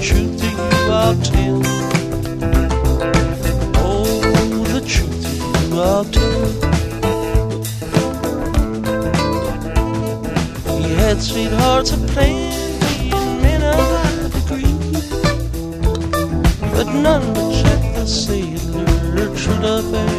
truth to you I'll tell. Oh, the truth to you I'll tell. We had sweethearts of plenty and men of high degree, but none would check the sailor, true love.